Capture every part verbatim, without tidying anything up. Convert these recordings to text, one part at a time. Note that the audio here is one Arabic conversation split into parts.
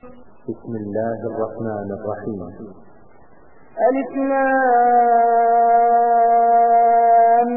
بسم الله الرحمن الرحيم. ألف لام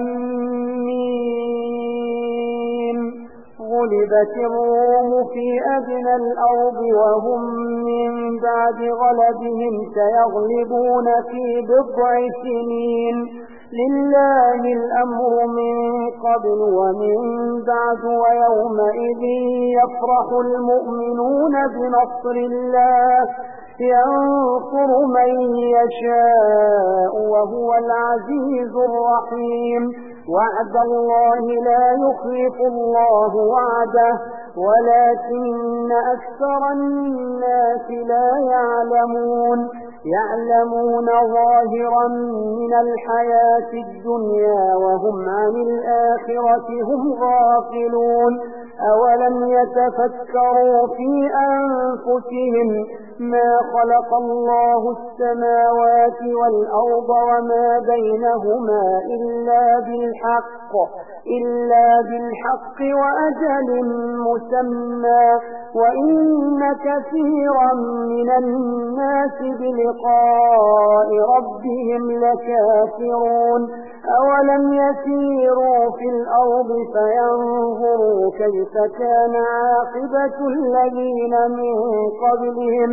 ميم. غلبت الروم في أدنى الأرض وهم من بعد غلبهم سيغلبون في بضع سنين. لله الأمر من قبل ومن بعد ويومئذ يفرح المؤمنون بنصر الله ينصر من يشاء وهو العزيز الرحيم. وعد الله لا يخلف الله وعده ولكن أكثر الناس لا يعلمون. يعلمون ظاهرا من الحياة الدنيا وهم عن الآخرة هم غافلون. أولم يتفكروا في أنفسهم ما خلق الله السماوات والأرض وما بينهما إلا بالحق إلا بالحق وأجل مسمى وإن كثيرا من الناس بلقاء ربهم لكافرون. أولم يسيروا في الأرض فينظروا كيف كان عاقبة الذين من قبلهم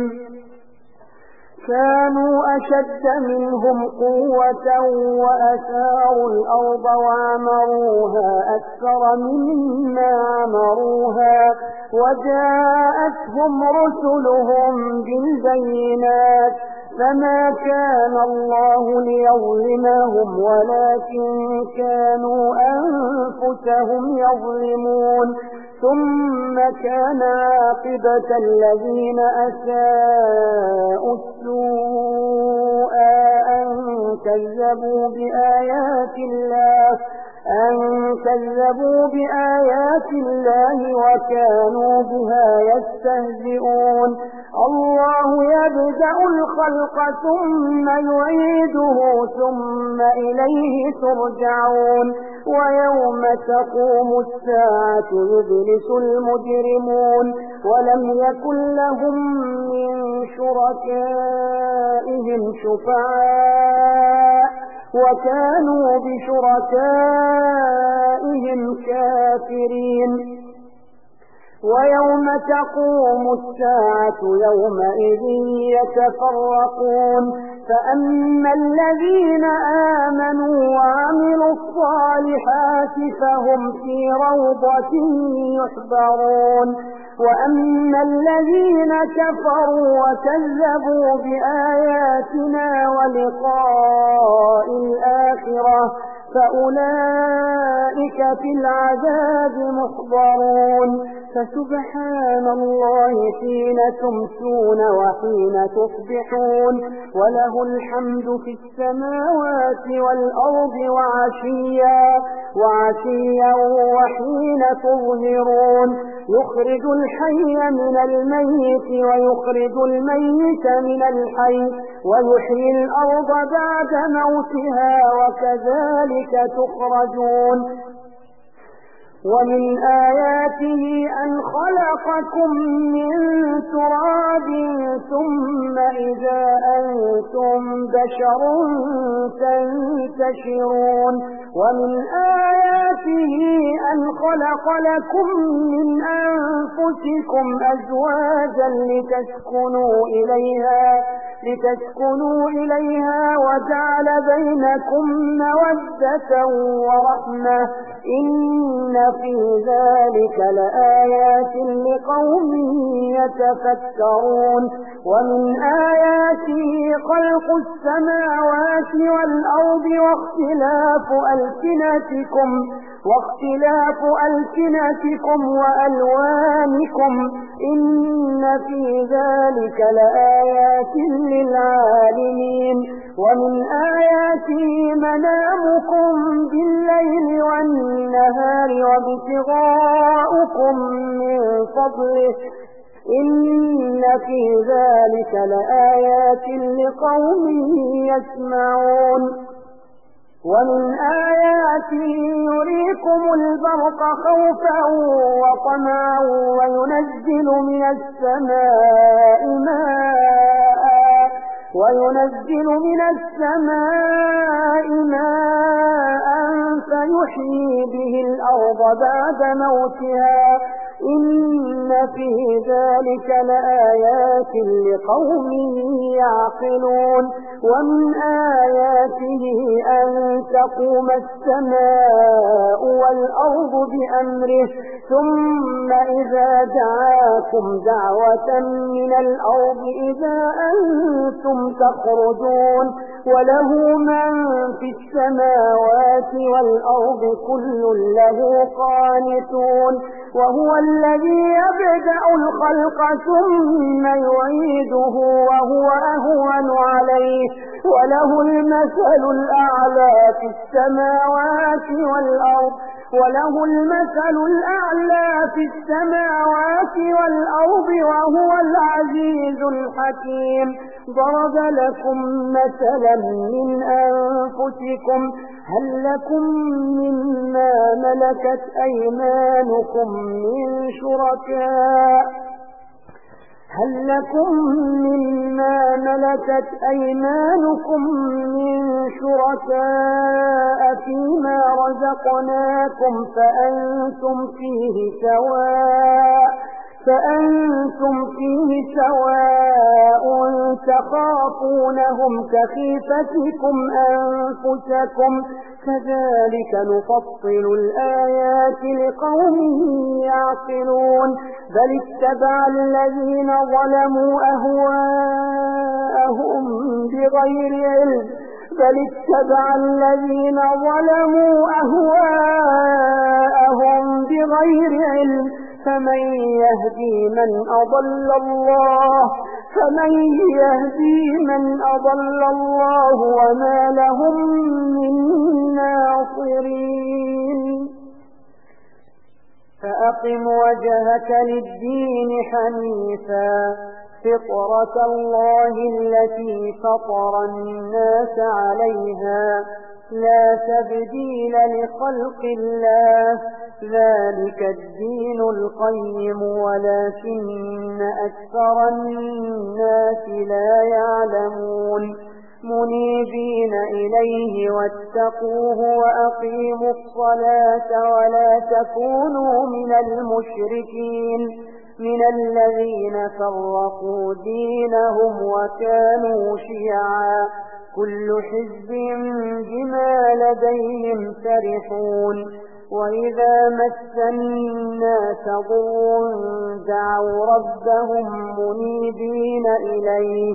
كانوا أشد منهم قوة وأثاروا الأرض وعمروها أكثر مما عمروها وجاءتهم رسلهم بالبينات فما كان الله ليظلمهم ولكن كانوا أنفسهم يظلمون. ثم كان عاقبة الذين أساءوا السوء أن كذبوا بآيات الله أن كذبوا بآيات الله وكانوا بها يستهزئون. الله يبدأ الخلق ثم يعيده ثم إليه ترجعون. ويوم تقوم الساعة يبلس المجرمون ولم يكن لهم من شركائهم شفعاء وكانوا بشركائهم كافرين. ويوم تقوم الساعة يومئذ يتفرقون فأما الذين آمنوا وعملوا الصالحات فهم في روضة يحبرون وأما الذين كفروا وكذبوا بآياتنا ولقاء الآخرة فأولئك في العذاب محضرون. فسبحان الله حين تمسون وحين تصبحون وله الحمد في السماوات والأرض وعشيا وعشيا وحين تظهرون. يخرج الحي من الميت ويخرج الميت من الحي ويحيي الأرض بعد موتها وكذلك تخرجون. ومن آياته أن خلقكم من تراب ثم إذا أنتم بشر تنتشرون. ومن آياته أن خلق لكم من أنفسكم أزواجا لتسكنوا إليها لتسكنوا إليها وجعل بينكم مودة ورحمة إن في ذلك لآيات لقوم يتفكرون. ومن آياته خلق السماوات والأرض واختلاف ألسنتكم واختلاف ألسنتكم وألوانكم إن في ذلك لآيات للعالمين. ومن آياته منامكم بالليل والنهار وابتغاؤكم من فضله إن في ذلك لآيات لقوم يسمعون. ومن آياته يريكم البرق خوفا وطمعا وينزل من السماء وينزل من السماء ماء فيحيي به الأرض بعد موتها إن في ذلك لآيات لقوم يعقلون ومن آياته أن تقوم السماء والأرض بأمره ثم إذا دعاكم دعوة من الأرض إذا أنتم تخرجون وله من في السماوات والأرض كل له قانتون وهو الذي يبدأ الخلق ثم يعيده وهو أهون عليه وله المثل الأعلى في السماوات والأرض وله المثل الأعلى في السماوات والأرض وهو العزيز الحكيم ضرب لكم مثلا من أنفسكم هل لكم مما ملكت أيمانكم من شركاء هل لكم مما ملكت أيمانكم من شركاء فيما رزقناكم فأنتم فيه سواء فأنتم فيه سواء تخافونهم كخيفتكم أنفسكم كذلك نفصل الآيات لقوم يعقلون بل اتبع الذين ظلموا أهواءهم بغير علم بل اتبع الذين ظلموا أهواءهم بغير علم فمن يهدي من أضل الله فمن يهدي من أضل الله وما لهم من ناصرين فأقم وجهك للدين حنيفا فطرة الله التي فطر الناس عليها لا تبديل لخلق الله ذلك الدين القيم ولكن أكثر الناس لا يعلمون منيبين إليه واتقوه وأقيموا الصلاة ولا تكونوا من المشركين من الذين فرقوا دينهم وكانوا شيعا كل حزب بما لديهم فرحون وإذا مس الناس ضر دعوا ربهم منيبين إليه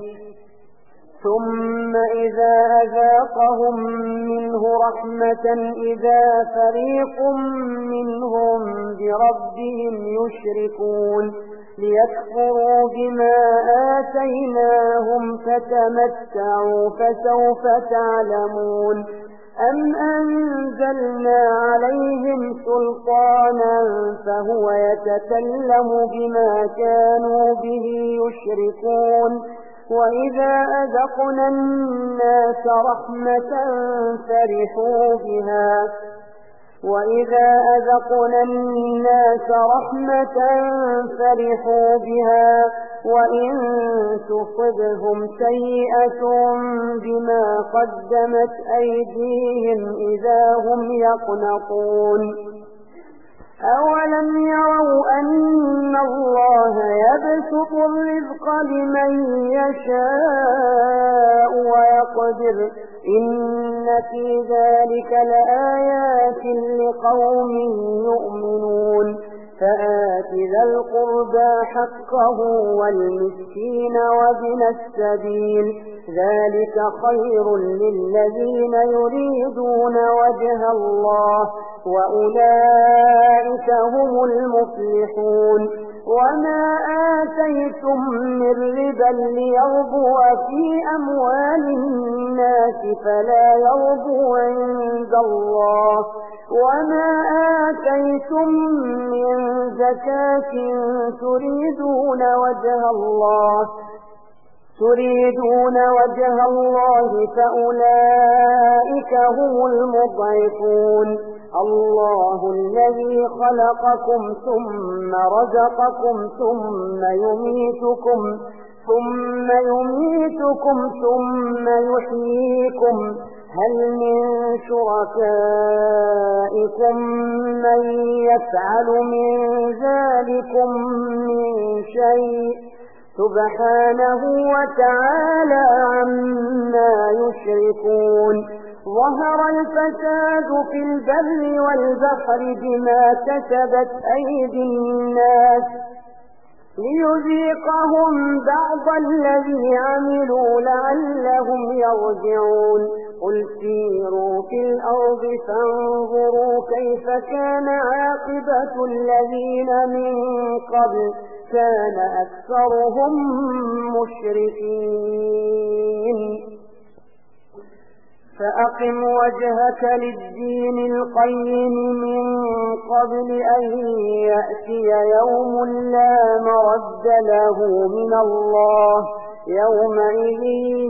ثم إذا أذاقهم منه رحمة إذا فريق منهم بربهم يشركون ليكفروا بما آتيناهم فتمتعوا فسوف تعلمون أم أنزلنا عليهم سلطانا فهو يتكلم بما كانوا به يشركون وإذا أذقنا الناس رحمة فرحوا بها وإذا أذقنا الناس رحمة فرحوا بها وإن تصبهم سيئة بما قدمت أيديهم إذا هم يقنطون أولم يروا أن الله يبسط الرزق لمن يشاء ويقدر إن في ذلك لآيات لقوم يؤمنون فآت ذا القربى حقه والمسكين وابن السبيل ذلك خير للذين يريدون وجه الله وأولئك هم المفلحون وما آتيتم من ربا ليربو في أموال الناس فلا يربو عند الله وما آتيتم من زكاة تريدون وجه الله تريدون وجه الله فأولئك هم المضعفون الله الذي خلقكم ثم رزقكم ثم يميتكم ثم يميتكم ثم يحييكم هل من شركائكم من يفعل من ذلكم من شيء سبحانه وتعالى عما يشركون ظهر الفساد في البر والبحر بما كسبت أيدي الناس ليذيقهم بعض الذي عملوا لعلهم يرجعون قل سيروا في الأرض فانظروا كيف كان عاقبة الذين من قبل كان أكثرهم مشركين فأقم وجهك للدين القيم من قبل أن يأتي يوم لا مرد له من الله يومئذ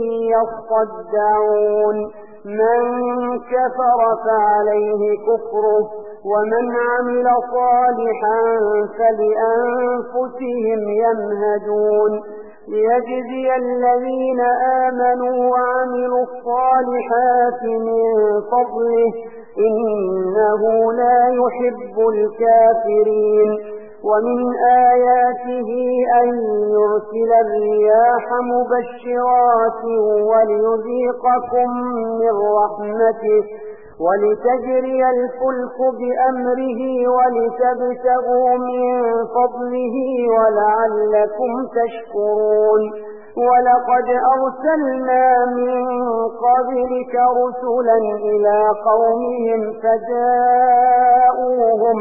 يصدعون من كفر فعليه كفره ومن عمل صالحا فلأنفسهم يمهدون ليجزي الذين آمنوا وعملوا الصالحات من فضله إنه لا يحب الكافرين ومن آياته أن يرسل الرياح مبشرات وليذيقكم من رحمته ولتجري الفلك بأمره ولتبتغوا من فضله ولعلكم تشكرون ولقد أرسلنا من قبلك رسلا إلى قومهم فجاءوهم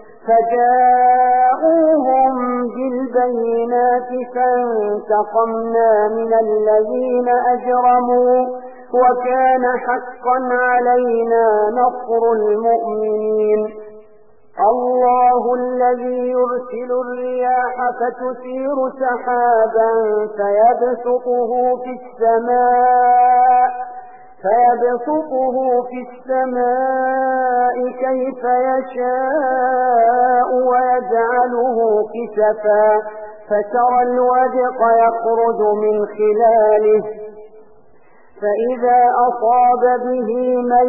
فجاءوهم بالبينات فانتقمنا من الذين أجرموا وكان حقا علينا نصر المؤمنين الله الذي يرسل الرياح فتثير سحابا فيبسطه في السماء فيبسطه في السماء كيف يشاء ويجعله كسفا فترى الودق يخرج من خلاله فإذا أصاب به من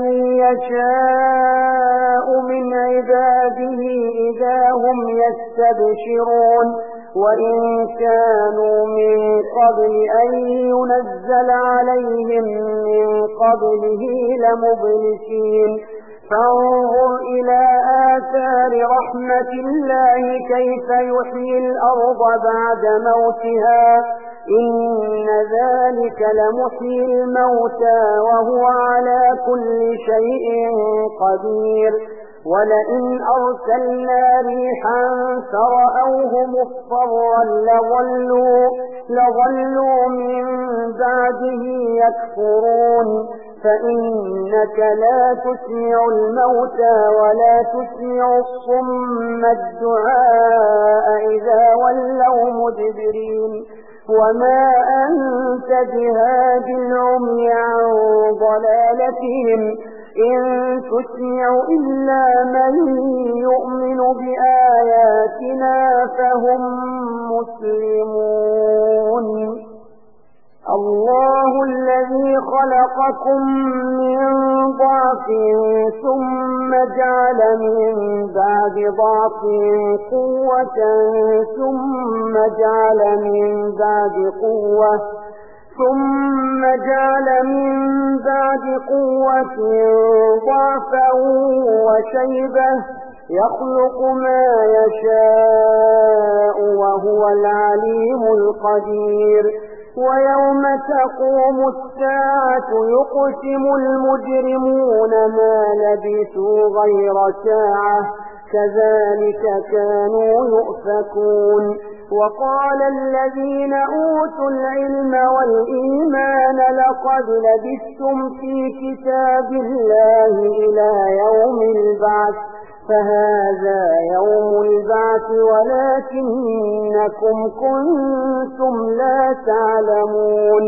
يشاء من عباده إذا هم يستبشرون وإن كانوا من قبل أن ينزل عليهم من قبله لمبلسين فانظر إلى آثار رحمة الله كيف يحيي الأرض بعد موتها إن ذلك لمحيي الموتى وهو على كل شيء قدير ولئن أرسلنا ريحا فرأوه مصفرا لظلوا, لظلوا من بعده يكفرون فإنك لا تسمع الموتى ولا تسمع الصم الدعاء إذا ولوا مدبرين وما أنت بهاد العمي عن ضلالتهم إن تسمع إلا من يؤمن بآياتنا فهم مسلمون الله الذي خلقكم من ضعف ثم جعل من بعد ضعف قوة ثم جعل من بعد قوة ثم جعل من بعد قوة ضعفا وشيبة يخلق ما يشاء وهو العليم القدير ويوم تقوم الساعة يقسم المجرمون ما لبثوا غير ساعة كذلك كانوا يؤفكون وقال الذين أوتوا العلم والإيمان لقد لبثتم في كتاب الله إلى يوم البعث فهذا يوم البعث ولكنكم كنتم لا تعلمون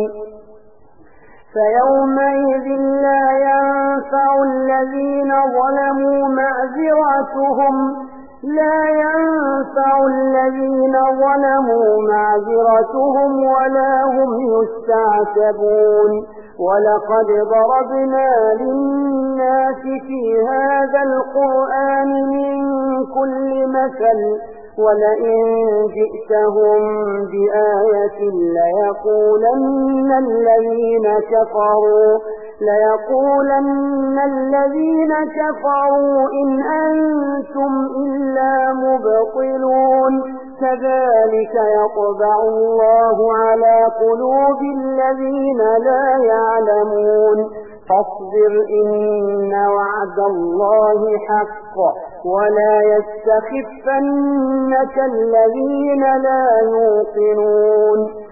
فيومئذ لا ينفع الذين ظلموا معذرتهم لا ينفع الذين ظلموا معذرتهم ولا هم يستعتبون ولقد ضربنا للناس في هذا القرآن من كل مثل ولئن جئتهم بآية ليقولن الذين كفروا ليقولن الذين كفروا إن أنتم إلا مبطلون كذلك يطبع الله على قلوب الذين لا يعلمون فاصبر إن وعد الله حق ولا يستخفنك الذين لا يوقنون